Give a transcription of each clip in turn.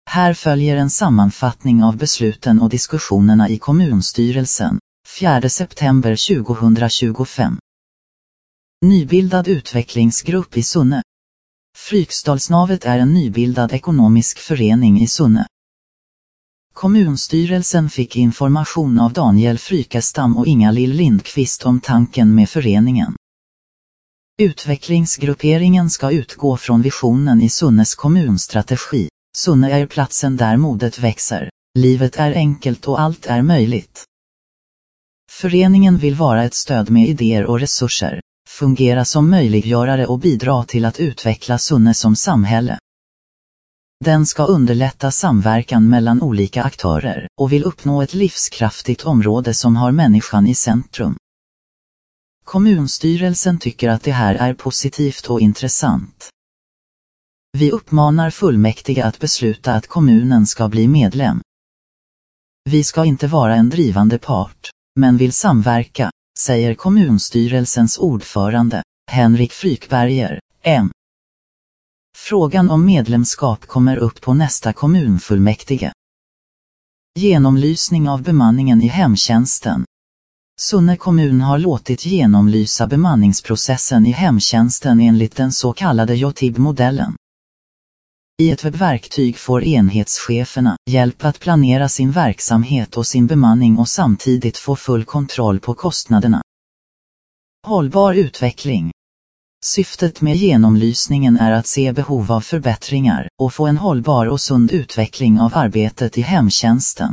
Här följer en sammanfattning av besluten och diskussionerna i kommunstyrelsen, 4 september 2025. Nybildad utvecklingsgrupp i Sunne. Fryksdalsnavet är en nybildad ekonomisk förening i Sunne. Kommunstyrelsen fick information av Daniel Frykestam och Inga-Lill Lindqvist om tanken med föreningen. Utvecklingsgrupperingen ska utgå från visionen i Sunnes kommunstrategi. Sunne är platsen där modet växer, livet är enkelt och allt är möjligt. Föreningen vill vara ett stöd med idéer och resurser, fungera som möjliggörare och bidra till att utveckla Sunne som samhälle. Den ska underlätta samverkan mellan olika aktörer och vill uppnå ett livskraftigt område som har människan i centrum. Kommunstyrelsen tycker att det här är positivt och intressant. Vi uppmanar fullmäktige att besluta att kommunen ska bli medlem. Vi ska inte vara en drivande part, men vill samverka, säger kommunstyrelsens ordförande, Henrik Frykberger, M. Frågan om medlemskap kommer upp på nästa kommunfullmäktige. Genomlysning av bemanningen i hemtjänsten. Sunne kommun har låtit genomlysa bemanningsprocessen i hemtjänsten enligt den så kallade JOTIB-modellen. I ett webbverktyg får enhetscheferna hjälp att planera sin verksamhet och sin bemanning och samtidigt få full kontroll på kostnaderna. Hållbar utveckling. Syftet med genomlysningen är att se behov av förbättringar och få en hållbar och sund utveckling av arbetet i hemtjänsten.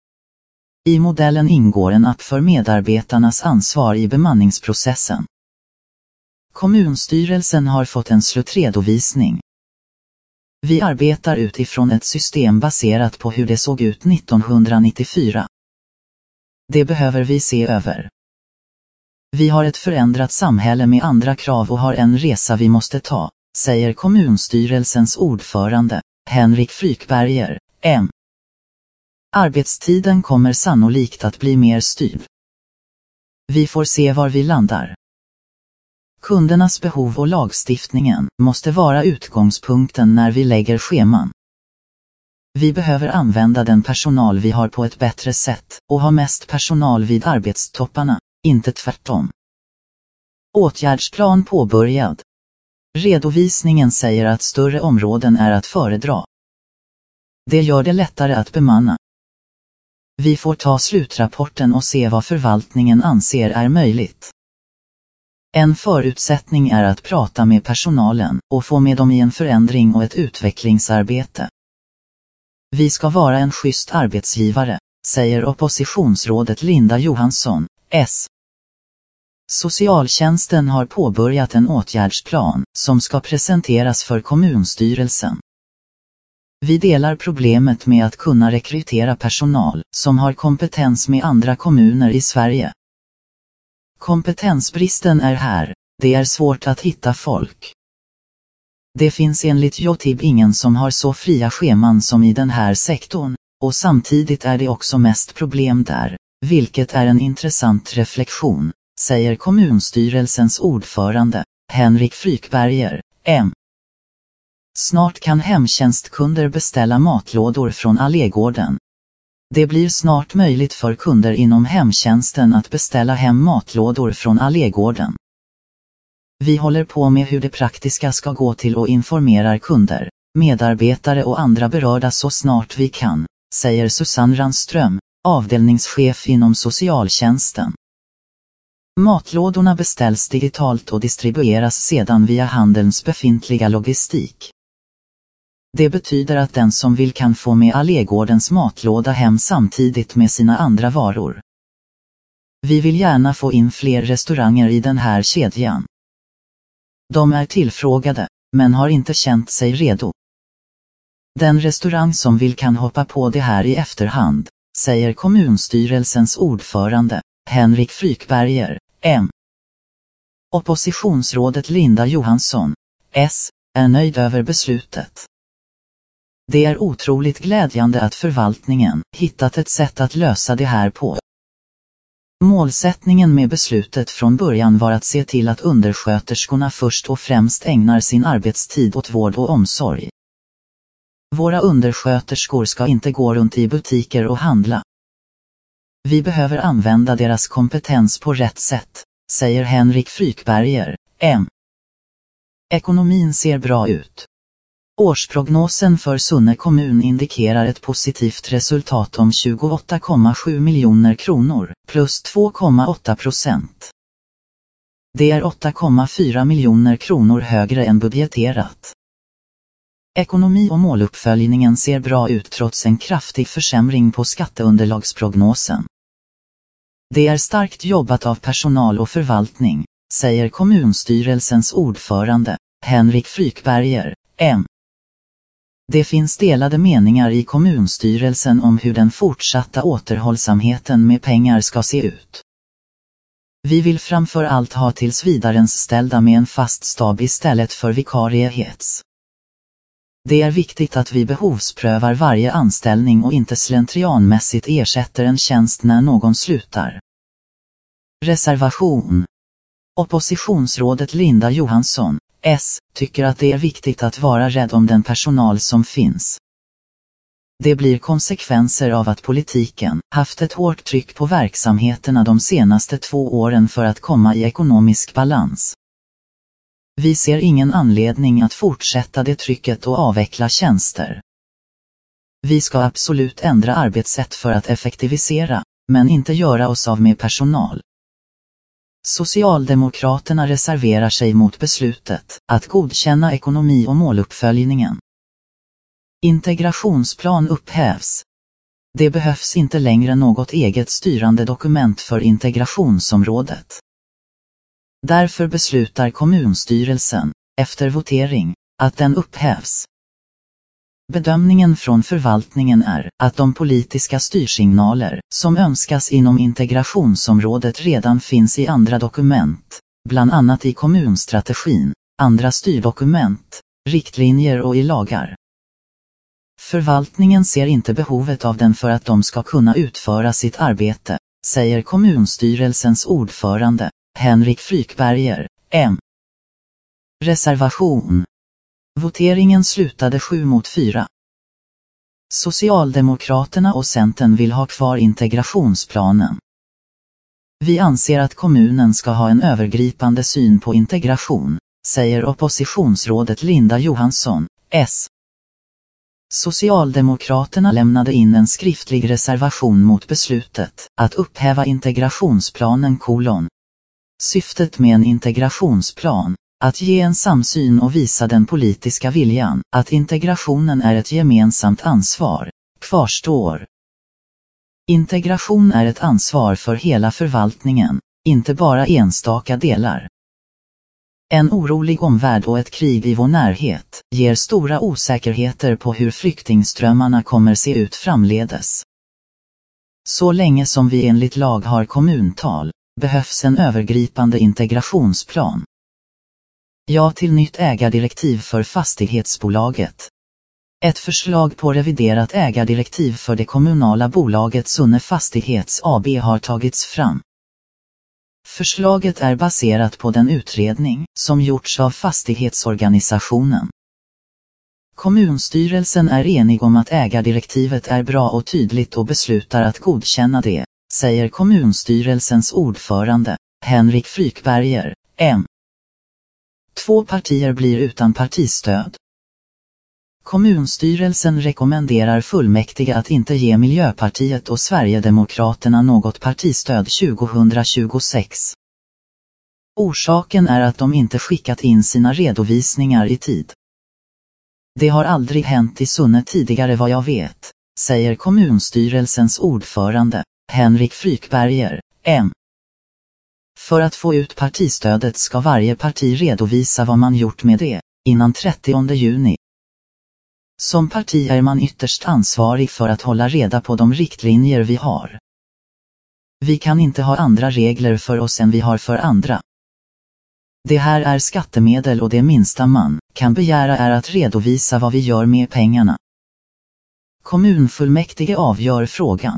I modellen ingår en app för medarbetarnas ansvar i bemanningsprocessen. Kommunstyrelsen har fått en slutredovisning. Vi arbetar utifrån ett system baserat på hur det såg ut 1994. Det behöver vi se över. Vi har ett förändrat samhälle med andra krav och har en resa vi måste ta, säger kommunstyrelsens ordförande, Henrik Frykberger, M. Arbetstiden kommer sannolikt att bli mer styrd. Vi får se var vi landar. Kundernas behov och lagstiftningen måste vara utgångspunkten när vi lägger scheman. Vi behöver använda den personal vi har på ett bättre sätt och ha mest personal vid arbetstopparna, inte tvärtom. Åtgärdsplan påbörjad. Redovisningen säger att större områden är att föredra. Det gör det lättare att bemanna. Vi får ta slutrapporten och se vad förvaltningen anser är möjligt. En förutsättning är att prata med personalen och få med dem i en förändring och ett utvecklingsarbete. Vi ska vara en schysst arbetsgivare, säger oppositionsrådet Linda Johansson, S. Socialtjänsten har påbörjat en åtgärdsplan som ska presenteras för kommunstyrelsen. Vi delar problemet med att kunna rekrytera personal som har kompetens med andra kommuner i Sverige. Kompetensbristen är här, det är svårt att hitta folk. Det finns enligt JOTIB ingen som har så fria scheman som i den här sektorn, och samtidigt är det också mest problem där, vilket är en intressant reflektion, säger kommunstyrelsens ordförande, Henrik Frykberger, M. Snart kan hemtjänstkunder beställa matlådor från Allégården. Det blir snart möjligt för kunder inom hemtjänsten att beställa hem matlådor från Allégården. Vi håller på med hur det praktiska ska gå till och informerar kunder, medarbetare och andra berörda så snart vi kan, säger Susanne Randström, avdelningschef inom socialtjänsten. Matlådorna beställs digitalt och distribueras sedan via handelns befintliga logistik. Det betyder att den som vill kan få med Allégårdens matlåda hem samtidigt med sina andra varor. Vi vill gärna få in fler restauranger i den här kedjan. De är tillfrågade, men har inte känt sig redo. Den restaurang som vill kan hoppa på det här i efterhand, säger kommunstyrelsens ordförande, Henrik Frykberger, M. Oppositionsrådet Linda Johansson, S, är nöjd över beslutet. Det är otroligt glädjande att förvaltningen hittat ett sätt att lösa det här på. Målsättningen med beslutet från början var att se till att undersköterskorna först och främst ägnar sin arbetstid åt vård och omsorg. Våra undersköterskor ska inte gå runt i butiker och handla. Vi behöver använda deras kompetens på rätt sätt, säger Henrik Frykberger, M. Ekonomin ser bra ut. Årsprognosen för Sunne kommun indikerar ett positivt resultat om 28,7 miljoner kronor, plus 2,8%. Det är 8,4 miljoner kronor högre än budgeterat. Ekonomi- och måluppföljningen ser bra ut trots en kraftig försämring på skatteunderlagsprognosen. Det är starkt jobbat av personal och förvaltning, säger kommunstyrelsens ordförande, Henrik Frykberger, M. Det finns delade meningar i kommunstyrelsen om hur den fortsatta återhållsamheten med pengar ska se ut. Vi vill framför allt ha tillsvidareanställda med en fast stab istället för vikariehets. Det är viktigt att vi behovsprövar varje anställning och inte slentrianmässigt ersätter en tjänst när någon slutar. Reservation. Oppositionsrådet Linda Johansson, S, tycker att det är viktigt att vara rädd om den personal som finns. Det blir konsekvenser av att politiken haft ett hårt tryck på verksamheterna de senaste 2 åren för att komma i ekonomisk balans. Vi ser ingen anledning att fortsätta det trycket och avveckla tjänster. Vi ska absolut ändra arbetssätt för att effektivisera, men inte göra oss av med personal. Socialdemokraterna reserverar sig mot beslutet att godkänna ekonomi- och måluppföljningen. Integrationsplan upphävs. Det behövs inte längre något eget styrande dokument för integrationsområdet. Därför beslutar kommunstyrelsen, efter votering, att den upphävs. Bedömningen från förvaltningen är att de politiska styrsignaler som önskas inom integrationsområdet redan finns i andra dokument, bland annat i kommunstrategin, andra styrdokument, riktlinjer och i lagar. Förvaltningen ser inte behovet av den för att de ska kunna utföra sitt arbete, säger kommunstyrelsens ordförande, Henrik Frykberger, M. Reservation. Voteringen slutade 7-4. Socialdemokraterna och Centern vill ha kvar integrationsplanen. Vi anser att kommunen ska ha en övergripande syn på integration, säger oppositionsrådet Linda Johansson, S. Socialdemokraterna lämnade in en skriftlig reservation mot beslutet att upphäva integrationsplanen . Syftet med en integrationsplan, att ge en samsyn och visa den politiska viljan att integrationen är ett gemensamt ansvar, kvarstår. Integration är ett ansvar för hela förvaltningen, inte bara enstaka delar. En orolig omvärld och ett krig i vår närhet ger stora osäkerheter på hur flyktingströmmarna kommer se ut framledes. Så länge som vi enligt lag har kommuntal, behövs en övergripande integrationsplan. Ja till nytt ägardirektiv för fastighetsbolaget. Ett förslag på reviderat ägardirektiv för det kommunala bolaget Sunne Fastighets AB har tagits fram. Förslaget är baserat på den utredning som gjorts av fastighetsorganisationen. Kommunstyrelsen är enig om att ägardirektivet är bra och tydligt och beslutar att godkänna det, säger kommunstyrelsens ordförande, Henrik Frykberger, M. 2 partier blir utan partistöd. Kommunstyrelsen rekommenderar fullmäktige att inte ge Miljöpartiet och Sverigedemokraterna något partistöd 2026. Orsaken är att de inte skickat in sina redovisningar i tid. Det har aldrig hänt i Sunne tidigare vad jag vet, säger kommunstyrelsens ordförande, Henrik Frykberger, M. För att få ut partistödet ska varje parti redovisa vad man gjort med det, innan 30 juni. Som parti är man ytterst ansvarig för att hålla reda på de riktlinjer vi har. Vi kan inte ha andra regler för oss än vi har för andra. Det här är skattemedel och det minsta man kan begära är att redovisa vad vi gör med pengarna. Kommunfullmäktige avgör frågan.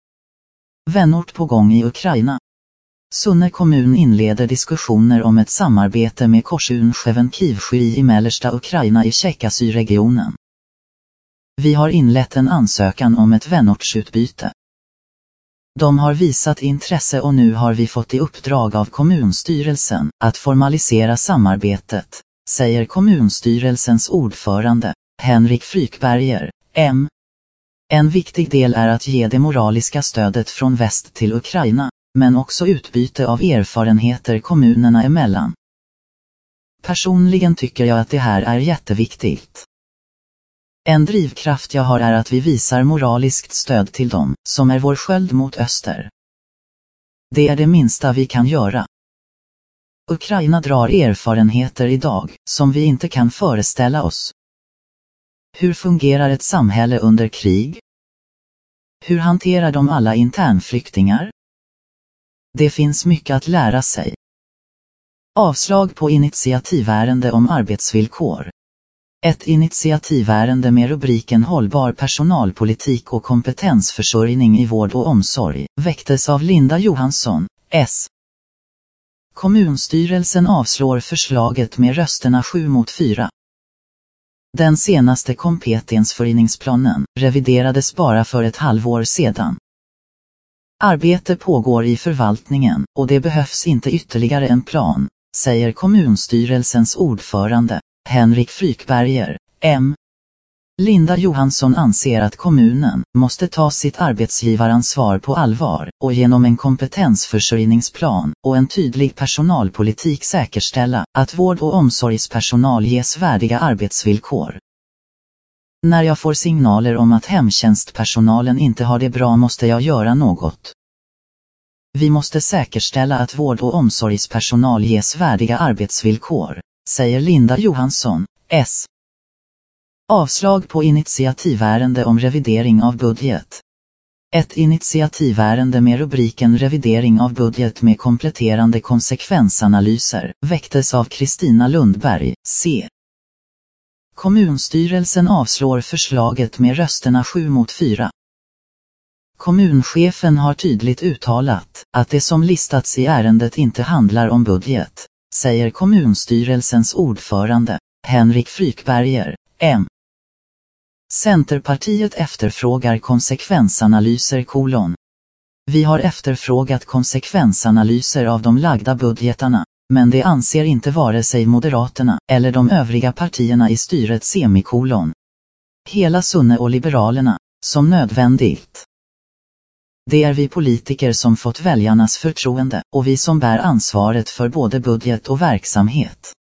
Vänort på gång i Ukraina. Sunne kommun inleder diskussioner om ett samarbete med Korsun Chevenkivsky i mellersta Ukraina i Tjeckasy-regionen. Vi har inlett en ansökan om ett vänortsutbyte. De har visat intresse och nu har vi fått i uppdrag av kommunstyrelsen att formalisera samarbetet, säger kommunstyrelsens ordförande, Henrik Frykberger, M. En viktig del är att ge det moraliska stödet från väst till Ukraina, men också utbyte av erfarenheter kommunerna emellan. Personligen tycker jag att det här är jätteviktigt. En drivkraft jag har är att vi visar moraliskt stöd till dem, som är vår sköld mot öster. Det är det minsta vi kan göra. Ukraina drar erfarenheter idag, som vi inte kan föreställa oss. Hur fungerar ett samhälle under krig? Hur hanterar de alla internflyktingar? Det finns mycket att lära sig. Avslag på initiativärende om arbetsvillkor. Ett initiativärende med rubriken Hållbar personalpolitik och kompetensförsörjning i vård och omsorg väcktes av Linda Johansson, S. Kommunstyrelsen avslår förslaget med rösterna 7-4. Den senaste kompetensförsörjningsplanen reviderades bara för ett halvår sedan. Arbete pågår i förvaltningen och det behövs inte ytterligare en plan, säger kommunstyrelsens ordförande, Henrik Frykberger, M. Linda Johansson anser att kommunen måste ta sitt arbetsgivaransvar på allvar och genom en kompetensförsörjningsplan och en tydlig personalpolitik säkerställa att vård- och omsorgspersonal ges värdiga arbetsvillkor. När jag får signaler om att hemtjänstpersonalen inte har det bra måste jag göra något. Vi måste säkerställa att vård- och omsorgspersonal ges värdiga arbetsvillkor, säger Linda Johansson, S. Avslag på initiativärende om revidering av budget. Ett initiativärende med rubriken Revidering av budget med kompletterande konsekvensanalyser väcktes av Kristina Lundberg, C. Kommunstyrelsen avslår förslaget med rösterna 7-4. Kommunchefen har tydligt uttalat att det som listats i ärendet inte handlar om budget, säger kommunstyrelsens ordförande, Henrik Frykberger, M. Centerpartiet efterfrågar konsekvensanalyser : Vi har efterfrågat konsekvensanalyser av de lagda budgetarna, men det anser inte vare sig Moderaterna eller de övriga partierna i styret : Hela Sunne och Liberalerna, som nödvändigt. Det är vi politiker som fått väljarnas förtroende och vi som bär ansvaret för både budget och verksamhet.